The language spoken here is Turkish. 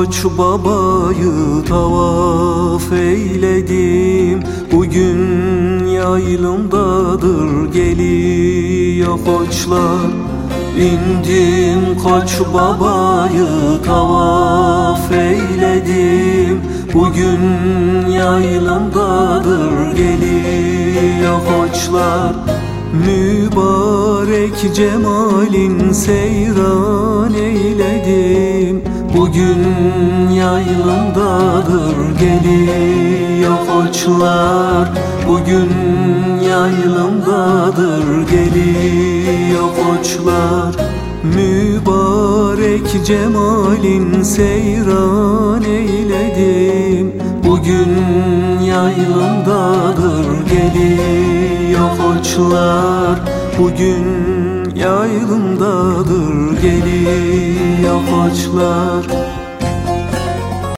Koç babayı tavaf eyledim. Bugün yaylımdadır geliyor koçlar. İndim Koç babayı tavaf eyledim. Bugün yaylımdadır geliyor koçlar. Mübarek cemalin seyran eyledim. Bugün yaylımdadır geliyor koçlar. Bugün yaylımdadır geliyor koçlar. Mübarek cemalin seyran eyledim. Bugün yaylımdadır geliyor koçlar. Bugün yaylımdadır geliyor koçlar.